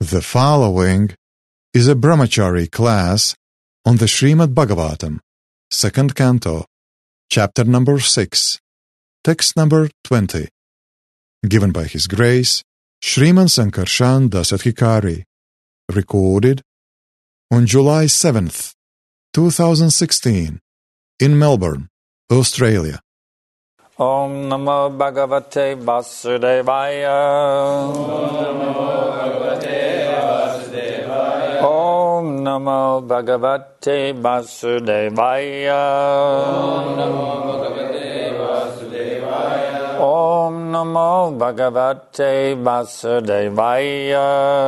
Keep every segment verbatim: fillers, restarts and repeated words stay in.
The following is a brahmachari class on the Srimad Bhagavatam, second canto, chapter number six, text number twenty, given by His Grace Sriman Sankarshan Dasadhikari, recorded on July seventh, two thousand sixteen, in Melbourne, Australia. Om Namo Bhagavate Vasudevaya. Om Namo Bhagavate Vasudevaya. Om Namo Bhagavate Vasudevaya.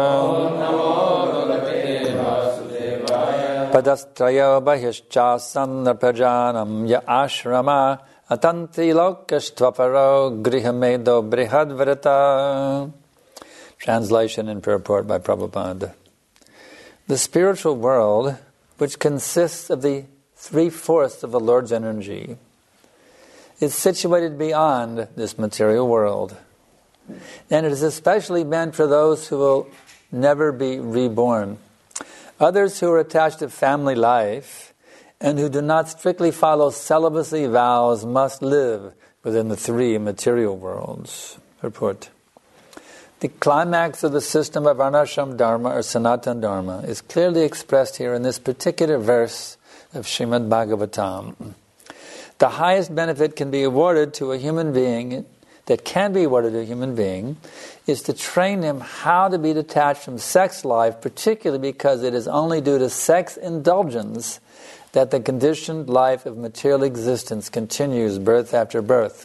Padastrayo Bahishchasanna Prajanam Ya Ashrama Atanti Lokashtvaparo Grihamedo Brihadvrata. Translation and purport by Prabhupada. The spiritual world, which consists of the three-fourths of the Lord's energy, is situated beyond this material world. And it is especially meant for those who will never be reborn. Others who are attached to family life and who do not strictly follow celibacy vows must live within the three material worlds. Report. The climax of the system of Varnashram Dharma or Sanatana Dharma is clearly expressed here in this particular verse of Srimad Bhagavatam. The highest benefit can be awarded to a human being, that can be awarded to a human being, is to train him how to be detached from sex life, particularly because it is only due to sex indulgence that the conditioned life of material existence continues birth after birth.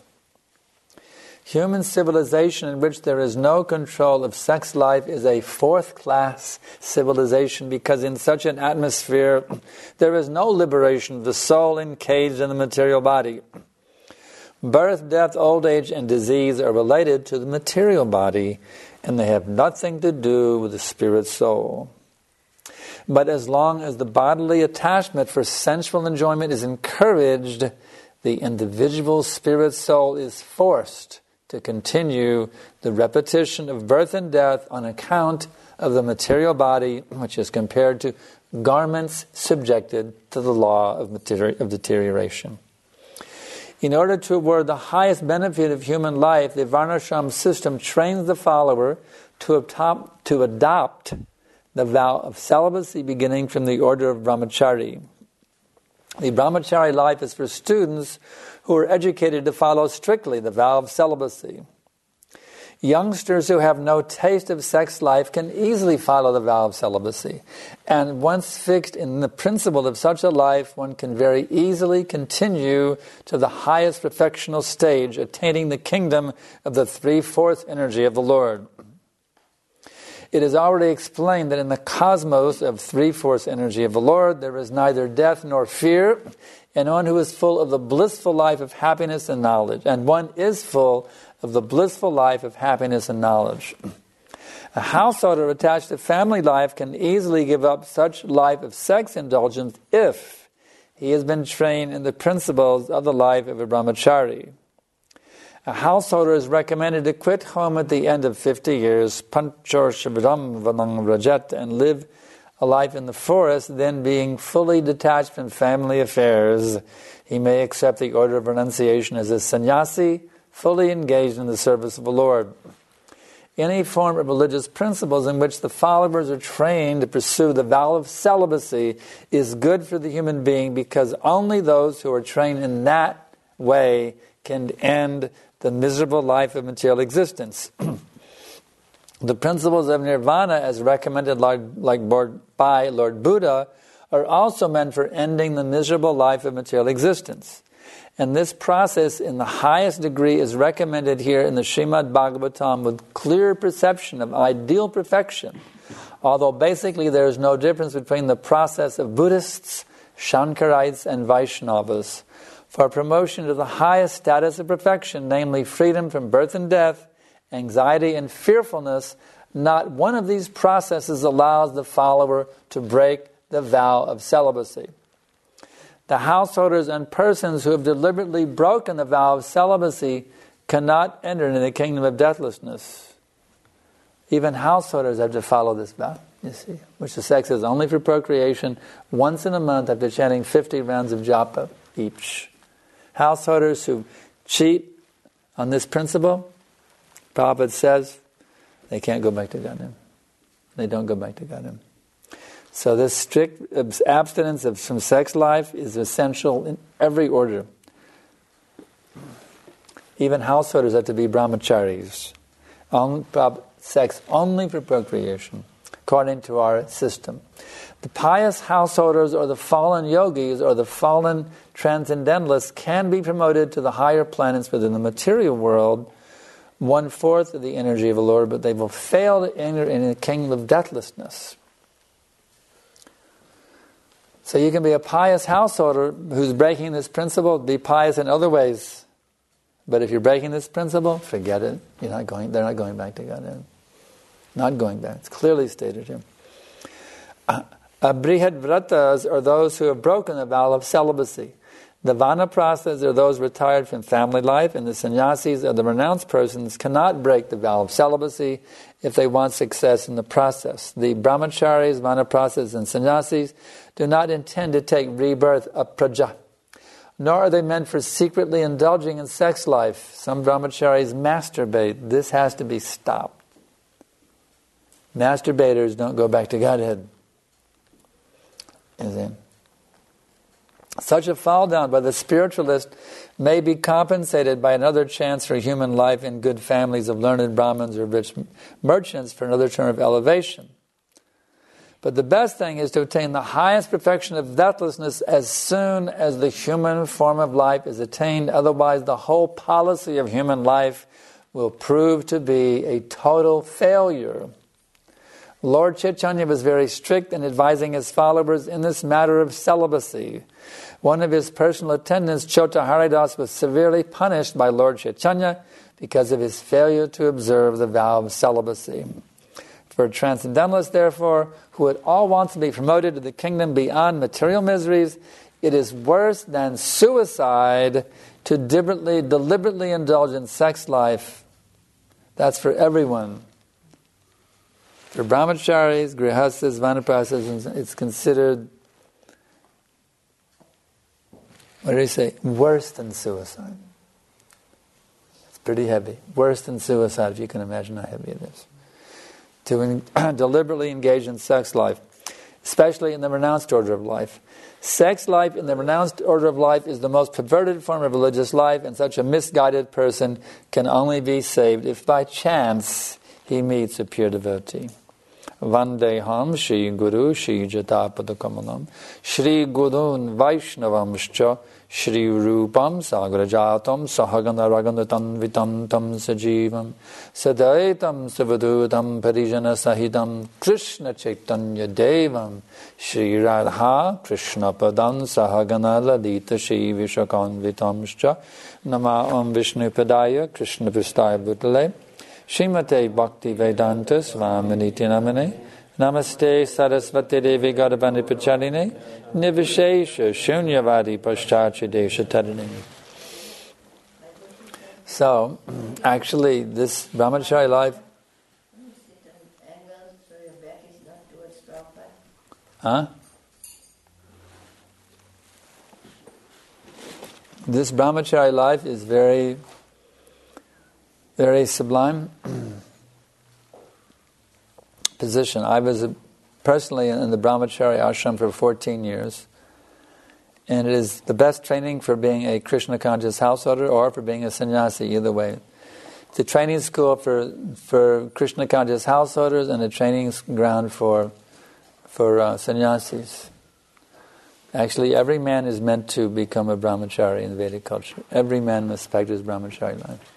Human civilization in which there is no control of sex life is a fourth-class civilization, because in such an atmosphere there is no liberation of the soul encaged in the material body. Birth, death, old age, and disease are related to the material body, and they have nothing to do with the spirit soul. But as long as the bodily attachment for sensual enjoyment is encouraged, the individual spirit soul is forced to continue the repetition of birth and death on account of the material body, which is compared to garments subjected to the law of, materi- of deterioration. In order to award the highest benefit of human life, the Varnashram system trains the follower to, atop- to adopt the vow of celibacy beginning from the order of brahmachari. The brahmachari life is for students who are educated to follow strictly the vow of celibacy. Youngsters who have no taste of sex life can easily follow the vow of celibacy. And once fixed in the principle of such a life, one can very easily continue to the highest perfectional stage, attaining the kingdom of the three-fourths energy of the Lord. It is already explained that in the cosmos of three-fourths energy of the Lord, there is neither death nor fear, and one who is full of the blissful life of happiness and knowledge. And one is full of the blissful life of happiness and knowledge. A householder attached to family life can easily give up such life of sex indulgence if he has been trained in the principles of the life of a brahmachari. A householder is recommended to quit home at the end of fifty years, panchor shabram vanang rajet, and live a life in the forest. Then, being fully detached from family affairs, he may accept the order of renunciation as a sannyasi, fully engaged in the service of the Lord. Any form of religious principles in which the followers are trained to pursue the vow of celibacy is good for the human being, because only those who are trained in that way can end the miserable life of material existence. The principles of nirvana, as recommended like, like by Lord Buddha, are also meant for ending the miserable life of material existence. And this process in the highest degree is recommended here in the Srimad Bhagavatam with clear perception of ideal perfection, although basically there is no difference between the process of Buddhists, Shankarites, and Vaishnavas. For promotion to the highest status of perfection, namely freedom from birth and death, anxiety and fearfulness, not one of these processes allows the follower to break the vow of celibacy. The householders and persons who have deliberately broken the vow of celibacy cannot enter into the kingdom of deathlessness. Even householders have to follow this vow, you see, which the sex is only for procreation once in a month after chanting fifty rounds of japa each. Householders who cheat on this principle, Prabhupada says, they can't go back to Godhead. They don't go back to Godhead. So this strict abstinence of, from sex life is essential in every order. Even householders have to be brahmacharis. On, sex only for procreation, according to our system. The pious householders or the fallen yogis or the fallen transcendentalists can be promoted to the higher planets within the material world, one-fourth of the energy of the Lord, but they will fail to enter in the kingdom of deathlessness. So you can be a pious householder who's breaking this principle, be pious in other ways. But if you're breaking this principle, forget it. You're not going. They're not going back to Godhead. Not going back. It's clearly stated here. Uh, Abrihad vratas are those who have broken the vow of celibacy. The vanaprasthas are those retired from family life, and the sannyasis are the renounced persons cannot break the vow of celibacy if they want success in the process. The brahmacharis, vanaprasthas, and sannyasis do not intend to take rebirth apraja, nor are they meant for secretly indulging in sex life. Some brahmacharis masturbate. This has to be stopped. Masturbators don't go back to Godhead. Is it? Such a fall down by the spiritualist may be compensated by another chance for human life in good families of learned Brahmins or rich merchants for another term of elevation. But the best thing is to attain the highest perfection of deathlessness as soon as the human form of life is attained. Otherwise, the whole policy of human life will prove to be a total failure. Lord Chaitanya was very strict in advising his followers in this matter of celibacy. One of his personal attendants, Chota Haridas, was severely punished by Lord Chaitanya because of his failure to observe the vow of celibacy. For transcendentalists, therefore, who would all want to be promoted to the kingdom beyond material miseries, it is worse than suicide to deliberately, deliberately indulge in sex life. That's for everyone. For brahmacharis, grihastas, vanaprasthas, it's considered, what did he say? Worse than suicide. It's pretty heavy. Worse than suicide, if you can imagine how heavy it is. To in, deliberately engage in sex life, especially in the renounced order of life. Sex life in the renounced order of life is the most perverted form of religious life, and such a misguided person can only be saved if by chance he meets a pure devotee. Vandeham Shri Guru Shri Jatapada Kamalam Shri Gurun Vaishnavamscha Shri Rupam Sagrajatam Sahagana Raganatam Vitam Tam Sajivam Sadaitam Savadutam Parijana Sahitam Krishna Chaitanya Devam Shri Radha Krishna Padan Sahagana Ladita Shri Vishakan Vitamscha Nama Om Vishnu Padaya Krishna Pristaya Bhutale Srimate Bhakti Vedanta Svaminiti Namane Namaste Sarasvati Devi Gaurabani Pacharine Nivishesha Shunyavadi Pascharcha Desha Tarini. So, actually, this brahmachari life. Huh? This brahmachari life is very Very sublime position. I was a, personally in the brahmachari ashram for fourteen years, and it is the best training for being a Krishna conscious householder or for being a sannyasi, either way. It's a training school for for Krishna conscious householders and a training ground for for uh, sannyasis. Actually, every man is meant to become a brahmachari in Vedic culture. Every man must practice brahmachari life.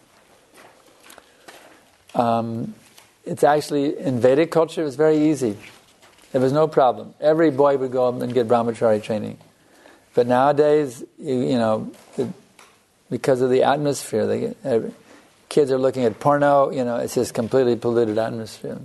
Um, it's actually, in Vedic culture, it was very easy. There was no problem. Every boy would go and get brahmachari training. But nowadays, you, you know, it, because of the atmosphere, they get, every, kids are looking at porno, you know, it's just completely polluted atmosphere.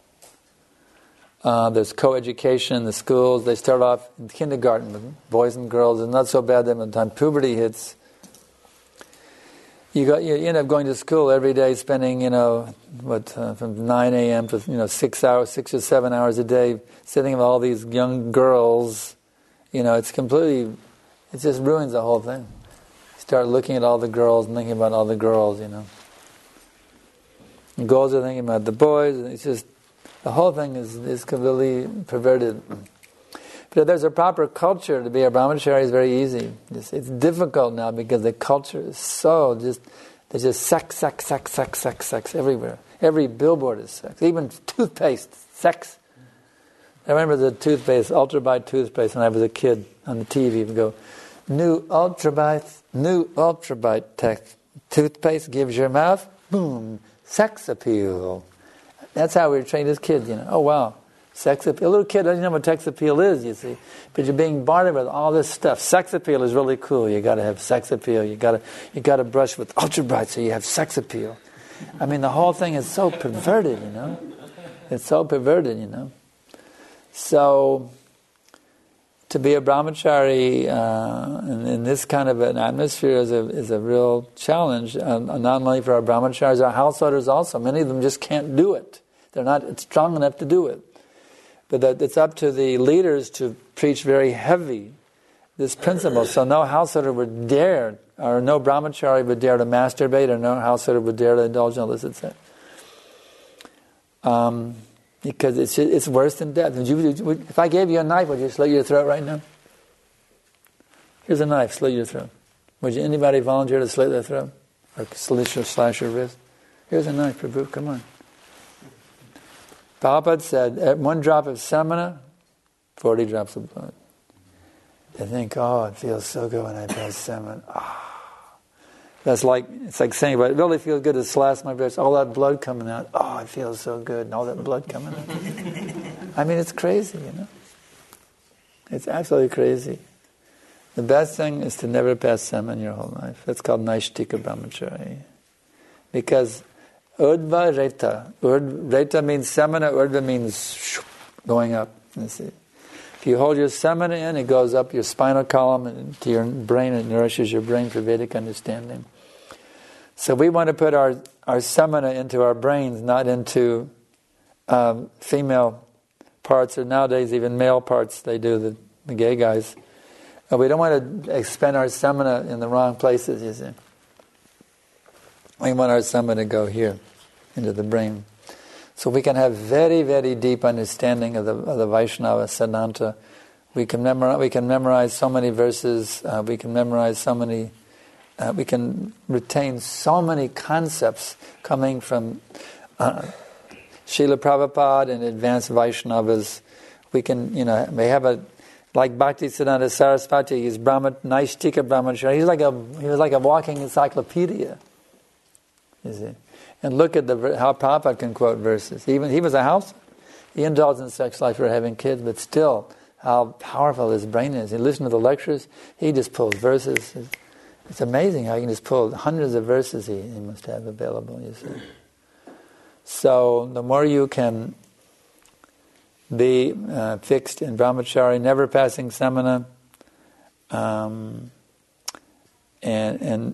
Uh, there's co-education in the schools. They start off in kindergarten with boys and girls. It's not so bad that by the time puberty hits, You got you end up going to school every day, spending you know what uh, from nine a.m. to you know six hours, six or seven hours a day, sitting with all these young girls. You know, it's completely, it just ruins the whole thing. You start looking at all the girls and thinking about all the girls. You know, the girls are thinking about the boys. And it's just the whole thing is is completely perverted. But if there's a proper culture, to be a brahmachari is very easy. It's, it's difficult now because the culture is so just, there's just sex, sex, sex, sex, sex, sex everywhere. Every billboard is sex. Even toothpaste, sex. I remember the toothpaste, Ultrabite toothpaste, when I was a kid on the T V. Would go, new Ultrabite, new Ultrabite text. Toothpaste gives your mouth, boom, sex appeal. That's how we were trained as kids, you know. Oh, wow. Sex appeal. A little kid doesn't know what sex appeal is, you see. But you're being bombarded with all this stuff. Sex appeal is really cool. You got to have sex appeal. You got to you got to brush with Ultra Bright so you have sex appeal. I mean, the whole thing is so perverted, you know. It's so perverted, you know. So, to be a brahmachari uh, in, in this kind of an atmosphere is a is a real challenge. Uh, not only for our brahmacharis, our householders also. Many of them just can't do it. They're not strong enough to do it. But that it's up to the leaders to preach very heavy this principle. So no householder would dare, or no brahmachari would dare to masturbate, or no householder would dare to indulge in illicit sex. Um, because it's it's worse than death. Would you, would, if I gave you a knife, would you slit your throat right now? Here's a knife, slit your throat. Would you, anybody volunteer to slit their throat? Or slit your, slash your wrist? Here's a knife, Prabhu, come on. Prabhupada said, at one drop of samana, forty drops of blood. They think, oh, it feels so good when I pass samana. Oh. That's like, it's like saying, but it really feels good to slash my wrist. All that blood coming out. Oh, it feels so good. And all that blood coming out. I mean, it's crazy, you know. It's absolutely crazy. The best thing is to never pass samana your whole life. That's called Naishtika Brahmachari. Because Urdhva Reta. Urdhva Reta means samana, Urdhva means going up. You see. If you hold your samana in, it goes up your spinal column and to your brain, it nourishes your brain for Vedic understanding. So we want to put our, our samana into our brains, not into um, female parts, or nowadays even male parts, they do, the, the gay guys. But we don't want to expend our samana in the wrong places, you see. We want our samana to go here, into the brain. So we can have very, very deep understanding of the, of the Vaishnava Siddhanta. We can memorize, we can memorize so many verses, uh, we can memorize so many, uh, we can retain so many concepts coming from uh, Srila Prabhupada and advanced Vaishnavas. We can, you know, we have a, like Bhaktisiddhanta Saraswati, he's Brahma, Naishtika Brahmachari. He's like a, he was like a walking encyclopedia. You see? And look at the how Prabhupada can quote verses. Even he was a house, he indulged in sex life for having kids, but still, how powerful his brain is. He listened to the lectures, he just pulls verses. It's amazing how he can just pull hundreds of verses he, he must have available, you see. So, the more you can be uh, fixed in brahmachari, never passing samana, um, and and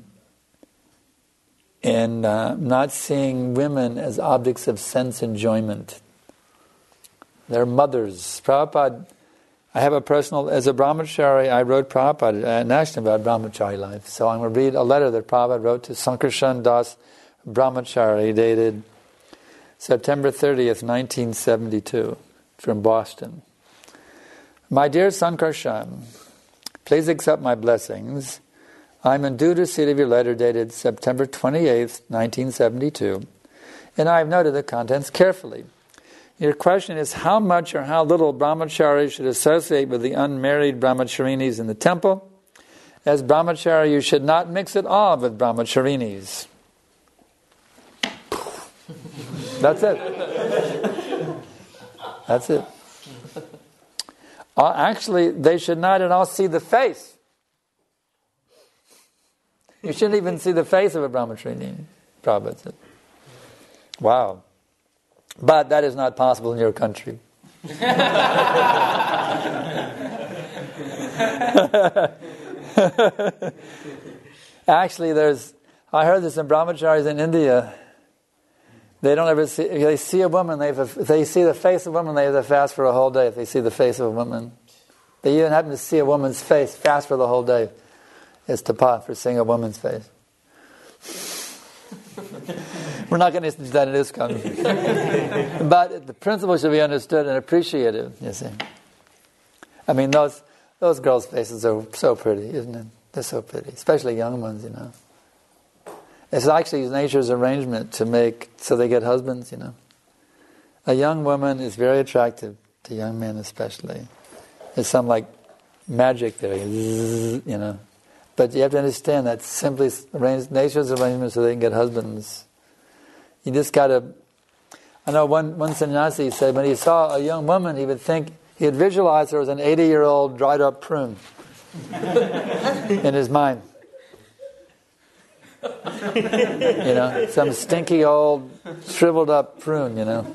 and uh, not seeing women as objects of sense enjoyment. They're mothers. Prabhupada, I have a personal, as a brahmachari, I wrote Prabhupada an action about brahmachari life. So I'm going to read a letter that Prabhupada wrote to Sankarshan Das Brahmachari, dated September thirtieth, nineteen seventy-two, from Boston. My dear Sankarshan, please accept my blessings. I'm endued receipt of your letter dated September twenty-eighth, nineteen seventy-two, and I have noted the contents carefully. Your question is how much or how little brahmacharis should associate with the unmarried brahmacharinis in the temple. As brahmachari, you should not mix at all with brahmacharinis. That's it. That's it. Uh, actually, they should not at all see the face. You shouldn't even see the face of a brahmacharini. Prabhupada said. Wow. But that is not possible in your country. Actually, there's I heard this in brahmacharis in India. They don't ever see, if they see a woman, they have a, if they see the face of a woman, they have to fast for a whole day if they see the face of a woman. They even happen to see a woman's face, fast for the whole day. It's tapa for seeing a woman's face. We're not going to do that in ISKCON. But the principle should be understood and appreciated, you see. I mean, those those girls' faces are so pretty, isn't it? They're so pretty, especially young ones, you know. It's actually nature's arrangement to make, so they get husbands, you know. A young woman is very attractive to young men especially. There's some like magic there, you know. But you have to understand that simply arranged, nature's arrangement so they can get husbands. You just got to... I know one, one sannyasi said when he saw a young woman, he would think, he would visualize her as an eighty-year-old dried-up prune in his mind. You know, some stinky old shriveled up prune, you know.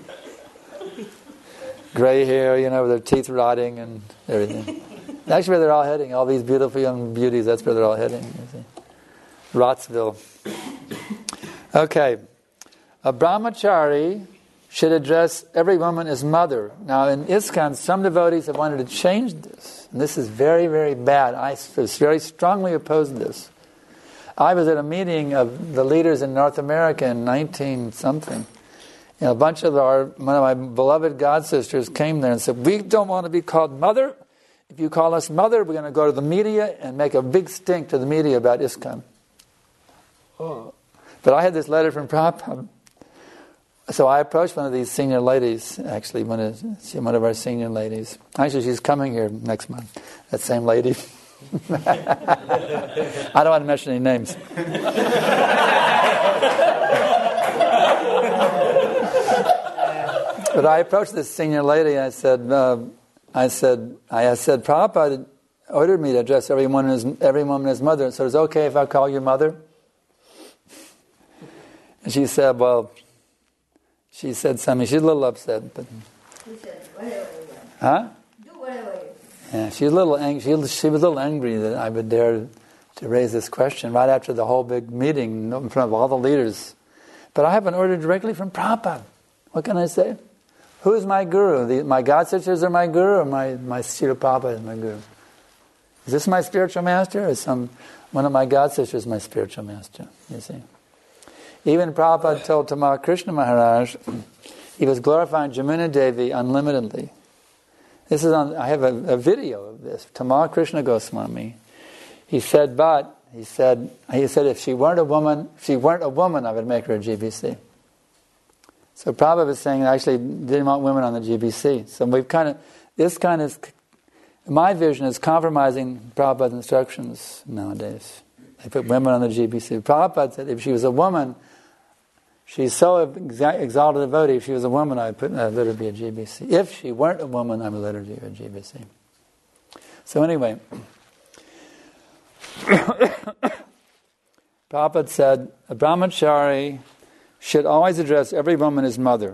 Gray hair, you know, with their teeth rotting and everything. That's where they're all heading. All these beautiful young beauties, that's where they're all heading. You see. Rotsville. Okay. A brahmachari should address every woman as mother. Now in ISKCON, some devotees have wanted to change this. And this is very, very bad. I very strongly oppose this. I was at a meeting of the leaders in North America in nineteen something. You know, a bunch of our, one of my beloved god sisters came there and said, we don't want to be called mother. If you call us mother, we're going to go to the media and make a big stink to the media about ISKCON. Oh. But I had this letter from Prabhupada. So I approached one of these senior ladies, actually, one of, one of our senior ladies. Actually, she's coming here next month, that same lady. I don't want to mention any names. But I approached this senior lady and I said, uh, I said, I said, Prabhupada ordered me to address everyone as every woman as mother. So it's okay if I call you mother? And she said, well, she said something. She's a little upset, but She said, whatever you want. Huh? Do whatever you want. Yeah, she was a little angry. She, she was a little angry that I would dare to raise this question right after the whole big meeting in front of all the leaders. But I have an order directly from Prabhupada. What can I say? Who is my guru? The, my god sisters are my guru, or my my Srila Prabhupada is my guru? Is this my spiritual master, or is some one of my god sisters my spiritual master? You see. Even Prabhupada told Tamal Krishna Maharaj, he was glorifying Jamuna Devi unlimitedly. This is on. I have a, a video of this. Tamal Krishna Goswami. He said, but he said, he said, if she weren't a woman, if she weren't a woman, I would make her a G B C. So Prabhupada was saying, I actually didn't want women on the G B C. So we've kind of, this kind of, my vision is compromising Prabhupada's instructions nowadays. They put women on the G B C. Prabhupada said, if she was a woman, she's so exa- exalted a devotee, if she was a woman, I would put, uh, let her be a G B C. If she weren't a woman, I would let her be a G B C. So anyway, Prabhupada said, a brahmachari should always address every woman as mother.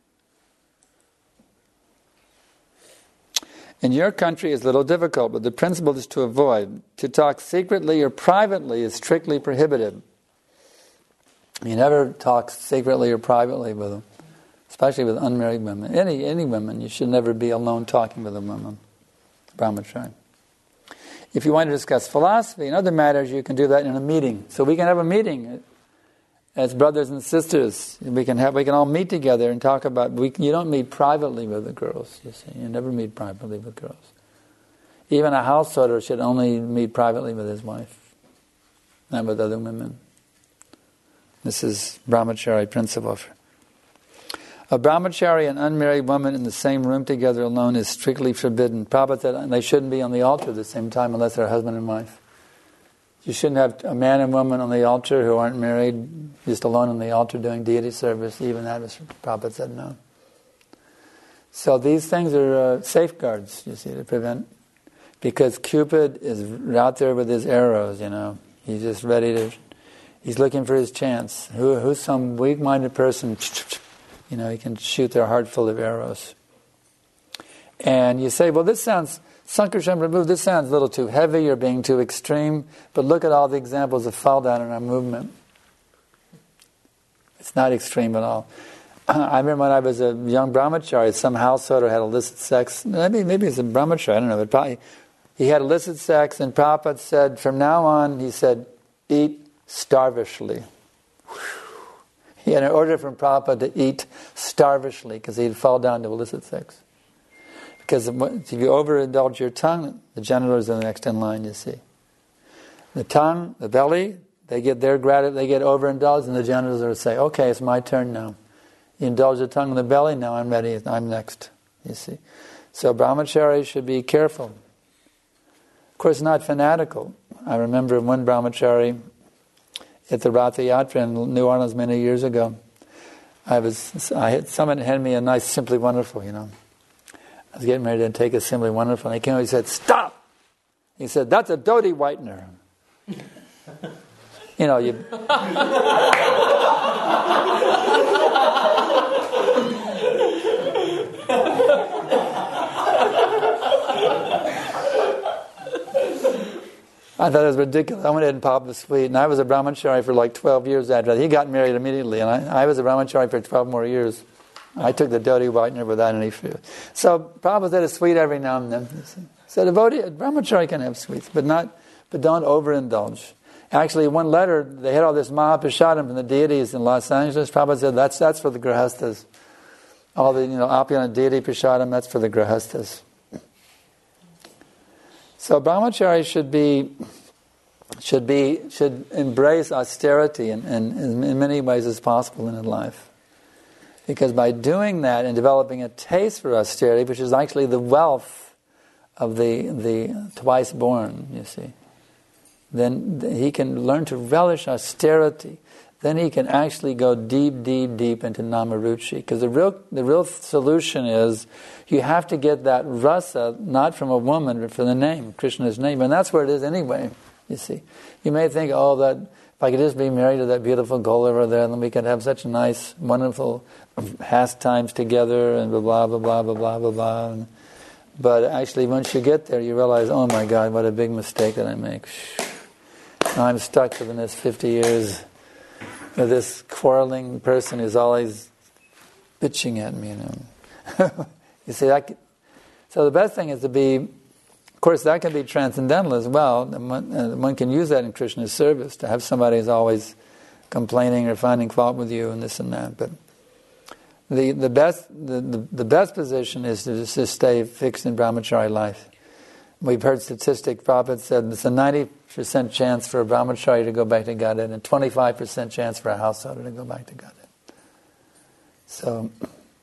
In your country it's a little difficult, but the principle is to avoid. To talk secretly or privately is strictly prohibited. You never talk secretly or privately with them, especially with unmarried women. Any any women, you should never be alone talking with a woman, brahmachari. If you want to discuss philosophy and other matters, you can do that in a meeting. So we can have a meeting as brothers and sisters. We can have we can all meet together and talk about. We, you don't meet privately with the girls. You see, you never meet privately with girls. Even a householder should only meet privately with his wife, not with other women. This is brahmachari principle. A brahmachari and unmarried woman in the same room together alone is strictly forbidden. Prabhupada said they shouldn't be on the altar at the same time unless they're husband and wife. You shouldn't have a man and woman on the altar who aren't married, just alone on the altar doing deity service. Even that, Prabhupada said no. So these things are uh, safeguards, you see, to prevent. Because Cupid is out there with his arrows, you know. He's just ready to, he's looking for his chance. Who, who's some weak-minded person, you know, he can shoot their heart full of arrows. And you say, well, this sounds Sankarshan Prabhu, this sounds a little too heavy or being too extreme, but look at all the examples of fall down in our movement. It's not extreme at all. I remember when I was a young brahmachari, some householder had illicit sex. Maybe, maybe it's a brahmachari, I don't know, but probably he had illicit sex, and Prabhupada said, from now on, he said, eat starvishly. He had an order from Prabhupada to eat starvishly because he'd fall down to illicit sex. Because if you overindulge your tongue, the genitals are the next in line, you see. The tongue, the belly, they get their gratitude, they get overindulged, and the genitals are say, okay, it's my turn now. You indulge the tongue and the belly, now I'm ready, I'm next, you see. So brahmachari should be careful. Of course, not fanatical. I remember one brahmachari at the Ratha Yatra in New Orleans many years ago. I was, I had, someone handed me a nice Simply Wonderful, you know. I was getting ready to take a Simply Wonderful, and he came over and he said, stop! He said, that's a Dodi whitener. You know, you... I thought it was ridiculous. I went ahead and popped the sweet, and I was a brahmachari for like twelve years after that. He got married immediately, and I, I was a brahmachari for twelve more years. I took the Dodi whitener without any fear. So Prabhupada said a sweet every now and then. So the devotee, a brahmachari can have sweets, but not, but don't overindulge. Actually, one letter, they had all this Mahaprasadam from the deities in Los Angeles. Prabhupada said, that's that's for the grahastas. All the, you know, opulent deity prasadam, that's for the grahastas. So brahmachari should be, should be, should embrace austerity in, in, in many ways as possible in life. Because by doing that and developing a taste for austerity, which is actually the wealth of the the twice born, you see, then he can learn to relish austerity. Then he can actually go deep, deep, deep into namaruchi. Because the real the real solution is you have to get that rasa not from a woman but from the name, Krishna's name, and that's where it is anyway. You see, you may think, oh, that if I could just be married to that beautiful girl over there, then we could have such nice, wonderful pastimes together, and blah blah blah blah blah blah blah blah. And, but actually, once you get there, you realize, oh my God, what a big mistake that I make. Now I'm stuck for the next fifty years. This quarreling person who's always bitching at me, you know. You see, that. So the best thing is to be, of course, that can be transcendental as well. One, uh, one can use that in Krishna's service, to have somebody who's always complaining or finding fault with you and this and that. But the the best the, the, the best position is to just to stay fixed in brahmachari life. We've heard statistics. Prabhupada said it's a ninety percent chance for a brahmachari to go back to Godhead and twenty-five percent chance for a householder to go back to Godhead. So,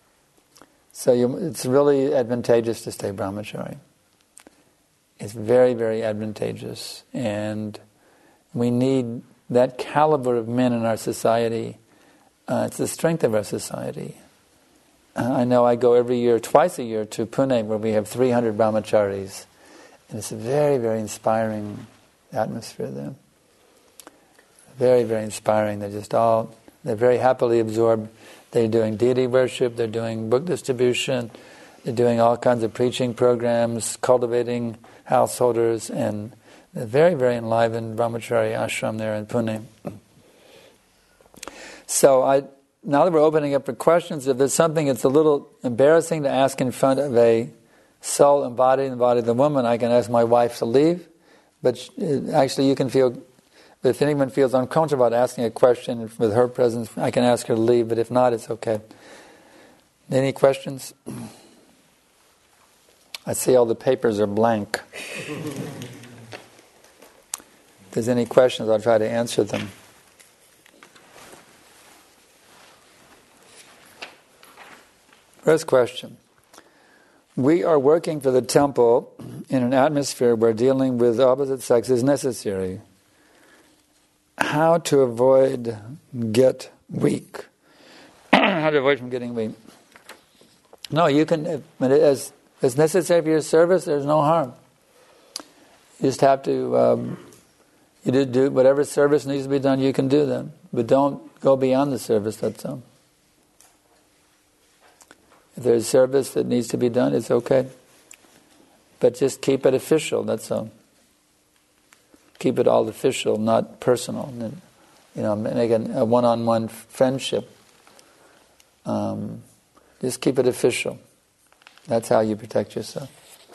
so you, it's really advantageous to stay brahmachari. It's very, very advantageous. And we need that caliber of men in our society. Uh, it's the strength of our society. Uh, I know I go every year, twice a year, to Pune, where we have three hundred brahmacharis. And it's a very, very inspiring atmosphere there. Very, very inspiring. They're just all, they're very happily absorbed. They're doing deity worship, they're doing book distribution, they're doing all kinds of preaching programs, cultivating householders, and they're very, very enlivened brahmachari ashram there in Pune. So I, now that we're opening up for questions, if there's something that's a little embarrassing to ask in front of a soul embodied in the body of the woman, I can ask my wife to leave. But actually you can feel, if anyone feels uncomfortable about asking a question with her presence, I can ask her to leave, but if not, it's okay. Any questions? I see all the papers are blank. If there's any questions, I'll try to answer them. First question. We are working for the temple in an atmosphere where dealing with opposite sex is necessary. How to avoid get weak? How to avoid from getting weak? No, you can, if it's, it's necessary for your service, there's no harm. You just have to, um, you do, do whatever service needs to be done, you can do them. But don't go beyond the service, that's all. If there's service that needs to be done, it's okay. But just keep it official, that's all. Keep it all official, not personal. You know, make a one-on-one friendship. Um, just keep it official. That's how you protect yourself.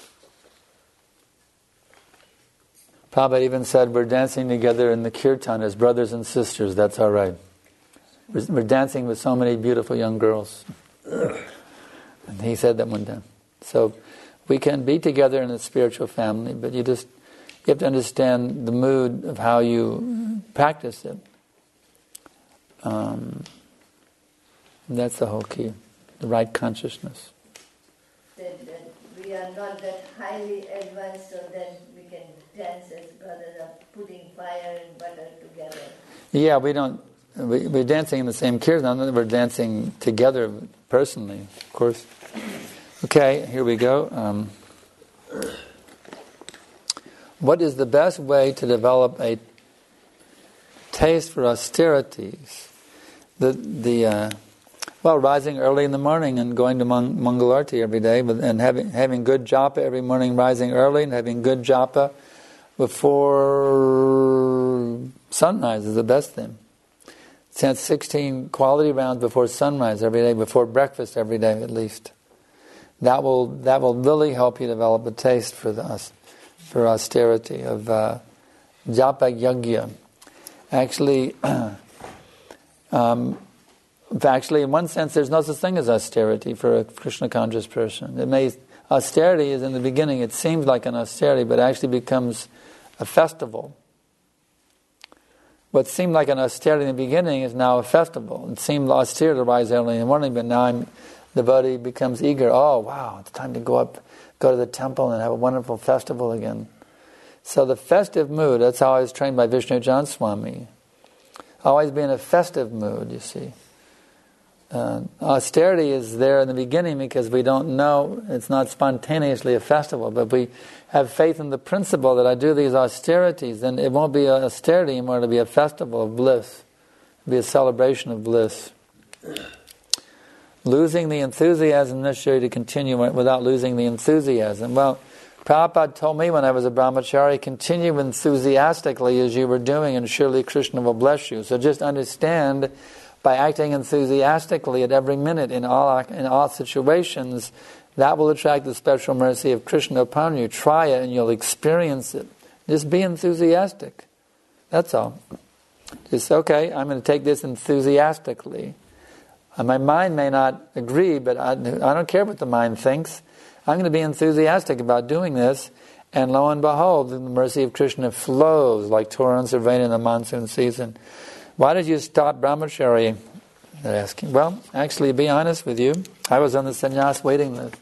Prabhupada even said, we're dancing together in the kirtan as brothers and sisters, that's all right. We're, we're dancing with so many beautiful young girls. And he said that one time. So we can be together in a spiritual family, but you just you have to understand the mood of how you practice it. Um, that's the whole key, the right consciousness. That, that we are not that highly advanced, so then we can dance as brothers of putting fire and butter together. Yeah, we don't. We, we're dancing in the same kirtan. We're dancing together personally, of course. Okay, here we go. Um, what is the best way to develop a taste for austerities? The the uh, well, rising early in the morning and going to Mang- Mangalarti every day, and having having good japa every morning, rising early and having good japa before sunrise is the best thing. Chant sixteen quality rounds before sunrise every day, before breakfast every day at least. That will that will really help you develop a taste for the for austerity of uh, japa yagya. Actually, um, actually, in one sense, there's no such thing as austerity for a Krishna conscious person. It may austerity is in the beginning. It seems like an austerity, but it actually becomes a festival. What seemed like an austerity in the beginning is now a festival. It seemed austere to rise early in the morning, but now I'm, the body becomes eager. Oh, wow, it's time to go up, go to the temple and have a wonderful festival again. So the festive mood, that's how I was trained by Vishnu Jan Swami. Always be in a festive mood, you see. Uh, austerity is there in the beginning because we don't know, it's not spontaneously a festival, but we have faith in the principle that I do these austerities, then it won't be an austerity anymore, it'll be a festival of bliss. It'll be a celebration of bliss. Losing the enthusiasm necessary to continue without losing the enthusiasm. Well, Prabhupada told me when I was a brahmachari, continue enthusiastically as you were doing and surely Krishna will bless you. So just understand, by acting enthusiastically at every minute in all in all situations, that will attract the special mercy of Krishna upon you. Try it and you'll experience it. Just be enthusiastic. That's all. Just, okay, I'm going to take this enthusiastically. And my mind may not agree, but I, I don't care what the mind thinks. I'm going to be enthusiastic about doing this, and lo and behold, the mercy of Krishna flows like torrents of rain in the monsoon season. Why did you stop brahmachari? They're asking. Well, actually, to be honest with you, I was on the sannyas waiting list.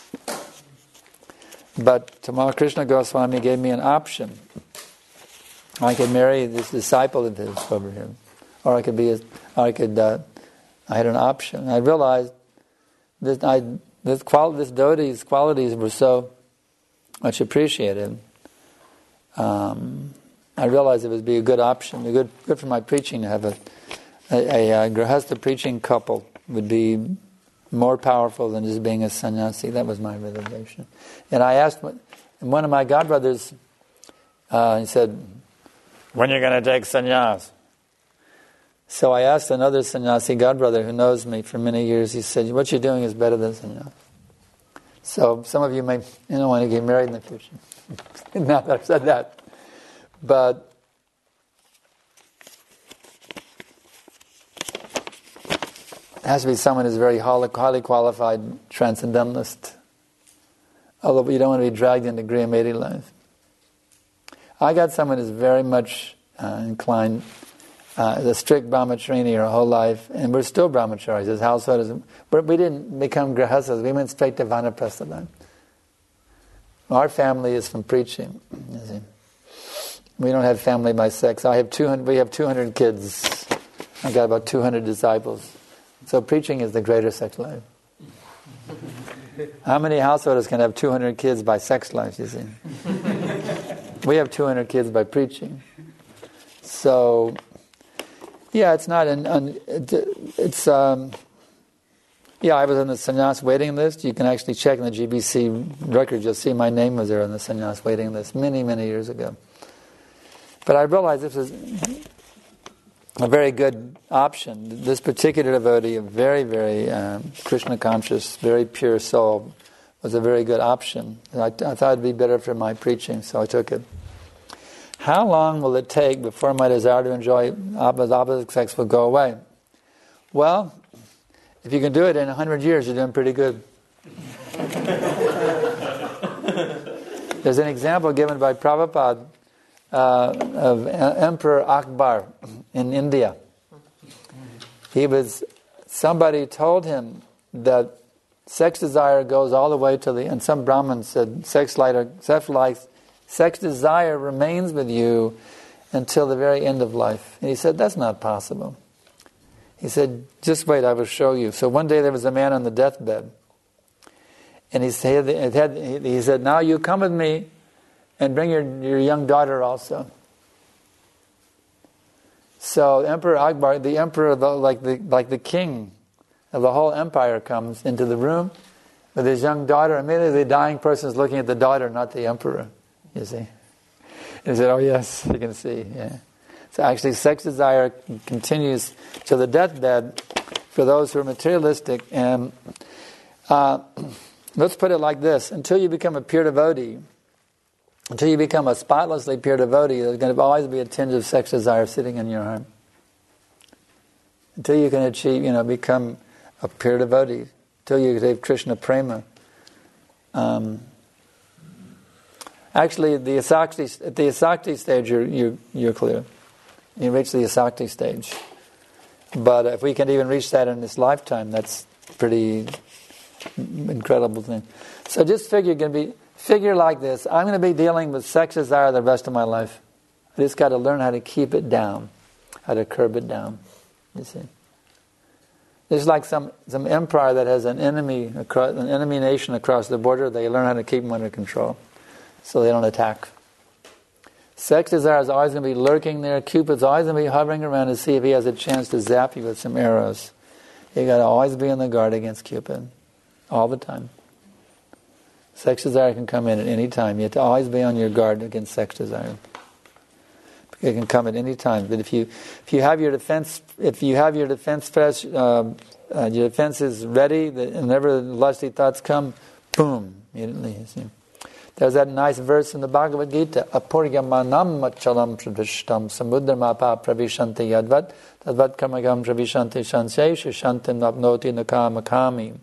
But Tamal Krishna Goswami gave me an option. I could marry this disciple of his over here, or I could be, a, or I could. Uh, I had an option. I realized that I. This, quali- this devotee's qualities were so much appreciated. Um, I realized it would be a good option, good, good for my preaching to have a, a, a, a grihastha preaching couple would be more powerful than just being a sannyasi. That was my realization. And I asked and one of my godbrothers, uh, he said, "When are you going to take sannyas?" So I asked another sannyasi godbrother who knows me for many years, he said, "What you're doing is better than sannyas." So some of you may you know, want to get married in the future. Not that I've said that. But it has to be someone who's very highly qualified transcendentalist. Although you don't want to be dragged into Grihamaiti life. I got someone who's very much uh, inclined Uh, the strict brahmacharini our whole life, and we're still brahmacharis as householders. But we didn't become grihasthas, we went straight to vanaprastha. Our family is from preaching. We don't have family by sex. I have two hundred. We have two hundred kids. I got about two hundred disciples. So preaching is the greater sex life. How many householders can have two hundred kids by sex life? You see, we have two hundred kids by preaching. So. Yeah, it's not an, an it's um, Yeah, I was on the sannyas waiting list. You can actually check in the G B C records. You'll see my name was there on the sannyas waiting list many, many years ago. But I realized this was a very good option. This particular devotee, a very, very um, Krishna conscious, very pure soul, was a very good option. And I, I thought it'd be better for my preaching, so I took it. How long will it take before my desire to enjoy opposite, opposite sex will go away? Well, if you can do it in a hundred years, you're doing pretty good. There's an example given by Prabhupada uh, of Emperor Akbar in India. He was, somebody told him that sex desire goes all the way to the, and some Brahmin said, sex, lighter, sex, life, sex desire remains with you until the very end of life. And he said, that's not possible. He said, just wait, I will show you. So one day there was a man on the deathbed. And he said, he said, now you come with me and bring your, your young daughter also. So Emperor Akbar, the emperor, the, like the like the king of the whole empire, comes into the room with his young daughter. Immediately the dying person is looking at the daughter, not the emperor. You see? And he said, oh yes, you can see, yeah. So actually sex desire continues to the deathbed for those who are materialistic. And uh, let's put it like this. Until you become a pure devotee, until you become a spotlessly pure devotee, there's going to always be a tinge of sex desire sitting in your heart. Until you can achieve, you know, become a pure devotee. Until you achieve Krishna prema. Um, actually, the asakti, at the asakti stage, you're, you're, you're clear. You reach the asakti stage. But if we can even reach that in this lifetime, that's a pretty incredible thing. So just figure you're going to be, figure like this. I'm going to be dealing with sex desire the rest of my life. I just got to learn how to keep it down, how to curb it down. You see, it's like some some empire that has an enemy across, an enemy nation across the border. They learn how to keep them under control, so they don't attack. Sex desire is always going to be lurking there. Cupid's always going to be hovering around to see if he has a chance to zap you with some arrows. You got to always be on the guard against Cupid, all the time. Sex desire can come in at any time. You have to always be on your guard against sex desire. It can come at any time. But if you if you have your defense if you have your defense fresh, uh, uh, your defenses ready, that whenever lusty thoughts come, boom, immediately. You see. There's that nice verse in the Bhagavad Gita, apuryamanam machalam pradishtam samudramapa pravishanti yadvat tadvat kamagam pravishanti shansesha shantim napnoti nakamakami.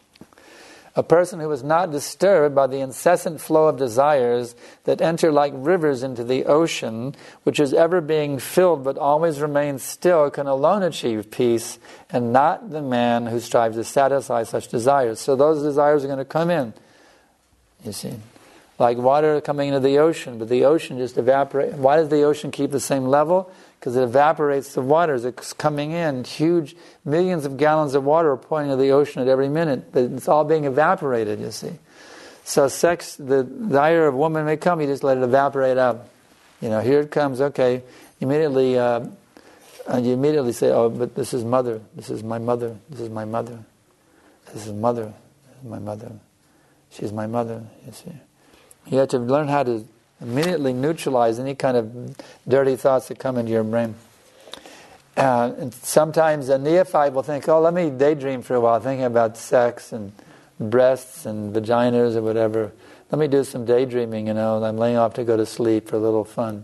A person who is not disturbed by the incessant flow of desires that enter like rivers into the ocean, which is ever being filled but always remains still, can alone achieve peace, and not the man who strives to satisfy such desires. So those desires are going to come in, you see. Like water coming into the ocean, but the ocean just evaporates. Why does the ocean keep the same level? Because it evaporates the water as it's coming in. Huge millions of gallons of water are pouring into the ocean at every minute, but it's all being evaporated, you see. So sex, the desire of a woman may come, you just let it evaporate out. You know, here it comes, okay. Immediately, uh, and you immediately say, oh, but this is mother, this is my mother, this is my mother, this is mother, this is my mother, she's my mother, you see. You have to learn how to immediately neutralize any kind of dirty thoughts that come into your brain. Uh, and sometimes a neophyte will think, oh, let me daydream for a while, thinking about sex and breasts and vaginas or whatever. Let me do some daydreaming, you know, I'm laying off to go to sleep for a little fun.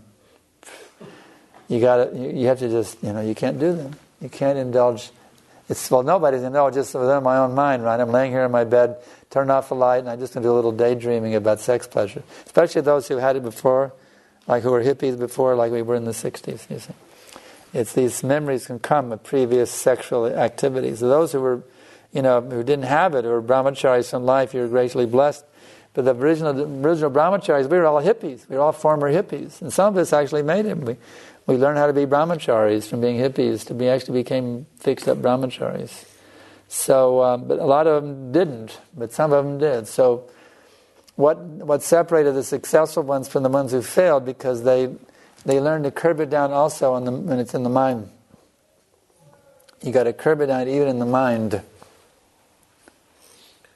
You got you, you have to just, you know, you can't do them. You can't indulge. It's, well, nobody's going to know, just within my own mind, right? I'm laying here in my bed, turn off the light, and I'm just going to do a little daydreaming about sex pleasure. Especially those who had it before, like who were hippies before, like we were in the sixties, you see. It's these memories can come of previous sexual activities. So those who were, you know, who didn't have it, or brahmacharis from life, you're greatly blessed. But the original, the original brahmacharis, we were all hippies. We were all former hippies. And some of us actually made it. We, we learned how to be brahmacharis from being hippies to be actually became fixed up brahmacharis. So, um, but a lot of them didn't, but some of them did. So what what separated the successful ones from the ones who failed, because they they learned to curb it down also on the, when it's in the mind. You got to curb it down even in the mind.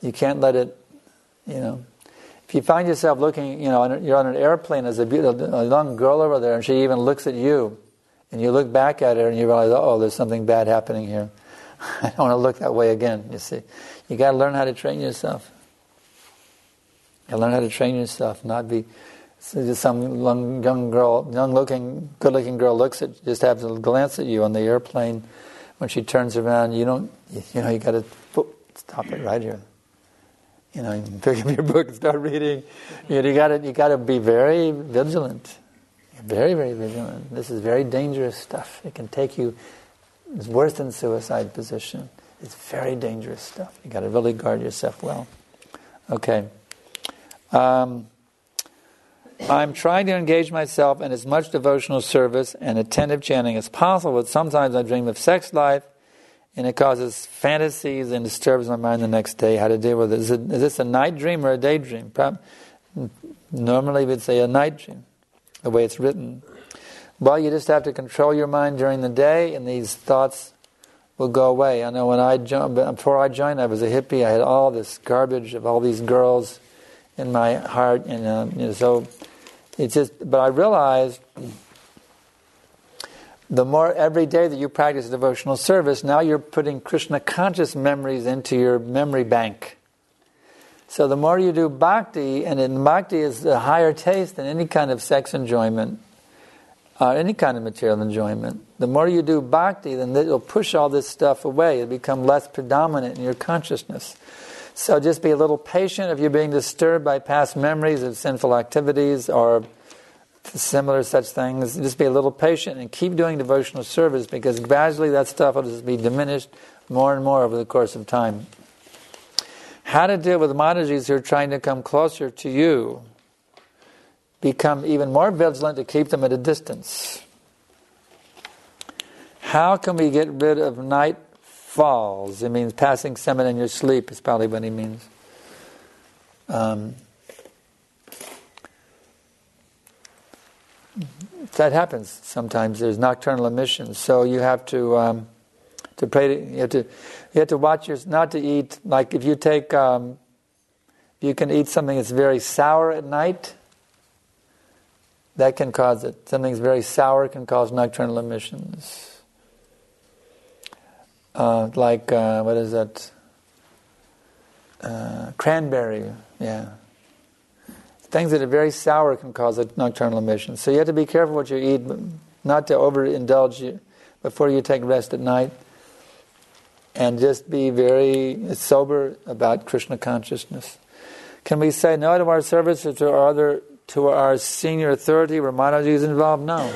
You can't let it, you know. If you find yourself looking, you know, you're on an airplane, there's a, beautiful, a young girl over there, and she even looks at you, and you look back at her, and you realize, oh, there's something bad happening here. I don't want to look that way again, you see. You got to learn how to train yourself. You got to learn how to train yourself, not be... So just some young, young girl, young-looking, good-looking girl looks at, just has a glance at you on the airplane. When she turns around, you don't, you know, you got to stop it right here. You know, you can pick up your book and start reading. You know, you got to, you got to be very vigilant, very, very vigilant. This is very dangerous stuff. It can take you. It's worse than suicide position. It's very dangerous stuff. You got to really guard yourself well. Okay. Um, I'm trying to engage myself in as much devotional service and attentive chanting as possible, but sometimes I dream of sex life, and it causes fantasies and disturbs my mind the next day. How to deal with it? Is, it, is this a night dream or a daydream? Normally we'd say a night dream, the way it's written. Well, you just have to control your mind during the day, and these thoughts will go away. I know when I joined, before I joined, I was a hippie. I had all this garbage of all these girls in my heart, and uh, you know, so it's just. But I realized the more every day that you practice devotional service, now you're putting Krishna conscious memories into your memory bank. So the more you do bhakti, and in bhakti is a higher taste than any kind of sex enjoyment, uh, any kind of material enjoyment. The more you do bhakti, then it'll push all this stuff away. It'll become less predominant in your consciousness. So just be a little patient if you're being disturbed by past memories of sinful activities or similar such things. Just be a little patient and keep doing devotional service, because gradually that stuff will just be diminished more and more over the course of time. How to deal with Matajis who are trying to come closer to you. Become even more vigilant to keep them at a distance. How can we get rid of night falls? It means passing semen in your sleep is probably what he means. Um, that happens sometimes. There's nocturnal emissions, so you have to um, to pray. To, you have to you have to watch your not to eat. Like if you take, um, you can eat something that's very sour at night. That can cause it. Something that's very sour can cause nocturnal emissions. Uh, like, uh, what is that? Uh, cranberry, yeah. Things that are very sour can cause a nocturnal emission. So you have to be careful what you eat, not to overindulge you before you take rest at night. And just be very sober about Krishna consciousness. Can we say no to our service or to our other, to our senior authority where Mataji is involved? No.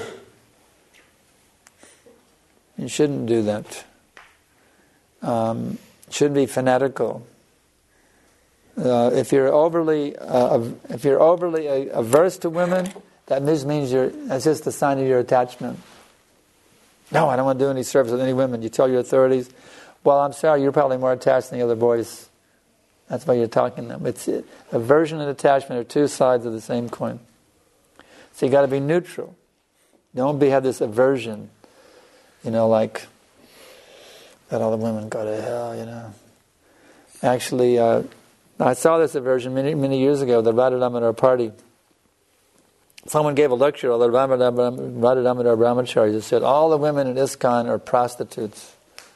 You shouldn't do that. Um, shouldn't be fanatical. Uh, if you're overly, uh, if you're overly uh, averse to women, that just means you're. That's just a sign of your attachment. No, I don't want to do any service with any women. You tell your authorities, well, I'm sorry, you're probably more attached than the other boys. That's why you're talking to them. It's it, aversion and attachment are two sides of the same coin. So you got to be neutral. Don't be have this aversion. You know, like. That all the women go to hell, you know. Actually, uh, I saw this aversion many, many years ago, the Radha Damodar party. Someone gave a lecture on the Radha Damodar Brahmacharis that said, all the women in ISKCON are prostitutes.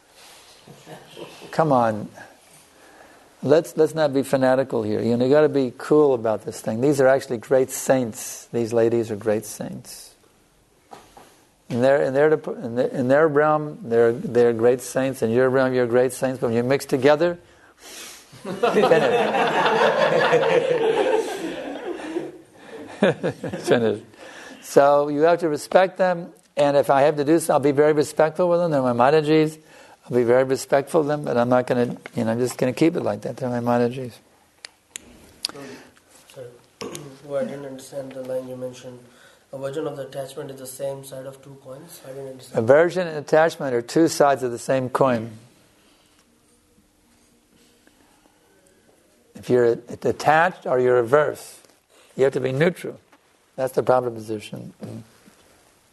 Come on. Let's let's not be fanatical here. You know, you got to be cool about this thing. These are actually great saints. These ladies are great saints. In their in their in their, in their realm, they're they're great saints. In your realm, you're great saints. But when you mix together, finish. Finish. So you have to respect them. And if I have to do so, I'll be very respectful with them. They're my Matajis. I'll be very respectful of them, but I'm not going to. You know, I'm just going to keep it like that. They're my Matajis. Sorry, well, I didn't understand the line you mentioned. Aversion of the attachment is the same side of two coins. I didn't understand. Aversion and attachment are two sides of the same coin. If you're attached or you're averse, you have to be neutral. That's the proper position.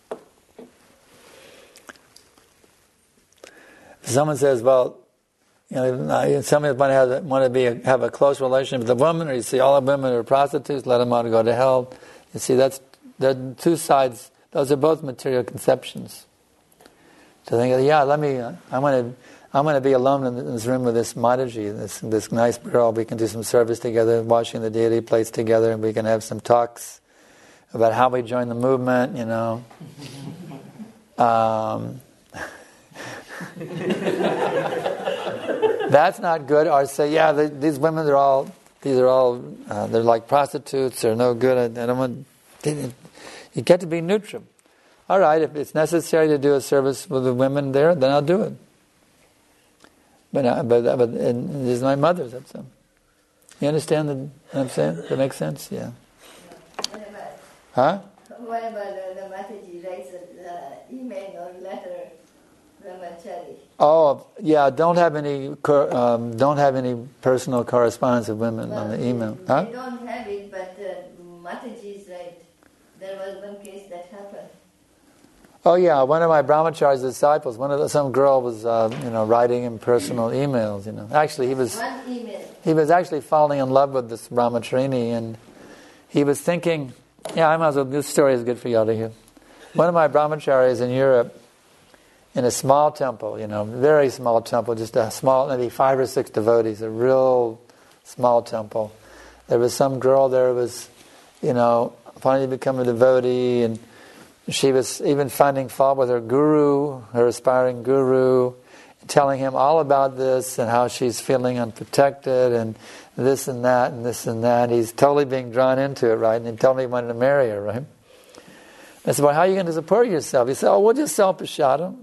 If someone says, well, You know, some of want to have, want to be a, have a close relationship with a woman, or you see all the women are prostitutes, let them all go to hell. You see, that's the two sides. Those are both material conceptions. So think, yeah, let me. Uh, I want to. I'm going to be alone in this room with this Mataji, this this nice girl. We can do some service together, washing the deity plates together, and we can have some talks about how we join the movement. You know. Um, that's not good. Or say, yeah, they, these women are all. These are all. Uh, they're like prostitutes. They're no good. I don't want. You get to be neutral. All right, if it's necessary to do a service with the women there, then I'll do it. But uh, but but and this is my mother. That's um, you understand the, what I'm saying? Does that make sense? Yeah. What about, huh? What about uh, the Mataji writes an uh, email or letter, brahmachari? Oh yeah, don't have any cor- um, don't have any personal correspondence with women well, on the email. They Huh? don't have it, but uh, Mataji's right. There was one case that happened. Oh yeah, one of my brahmachari's disciples, one of the, some girl was uh, you know writing him personal emails. You know, actually he was one email. he was actually falling in love with this brahmacharini, and he was thinking, yeah, I might as well. This story is good for y'all to hear. One of my brahmacharis in Europe, in a small temple, you know, very small temple, just a small, maybe five or six devotees, a real small temple. There was some girl there who was, you know, wanting to become a devotee, and she was even finding fault with her guru, her aspiring guru, telling him all about this and how she's feeling unprotected and this and that and this and that. He's totally being drawn into it, right? And he told me he wanted to marry her, right? I said, well, how are you going to support yourself? He said, oh, we'll just sell prashadam.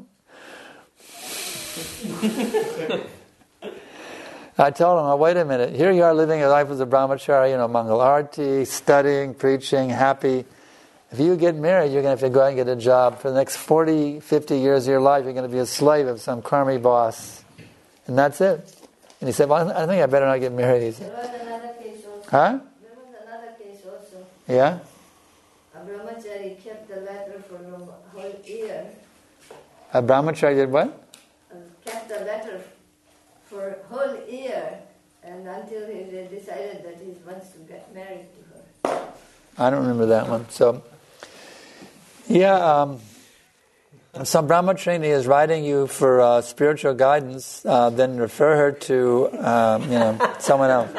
I told him, oh, wait a minute. Here you are living a life as a brahmachari, you know, Mangal Arati, studying, preaching, happy. If you get married, you're going to have to go out and get a job. For the next forty, fifty years of your life, you're going to be a slave of some karmi boss. And that's it. And he said, well, I think I better not get married. He said, There was another case also. huh? There was another case also. Yeah? A brahmachari kept the letter for a whole year. A brahmachari did what? Uh, kept the letter for a whole year, and until he decided that he wants to get married to her. I don't remember that one. So, yeah, um, if some brahmacharini is writing you for uh, spiritual guidance, uh, then refer her to, um, you know, someone else.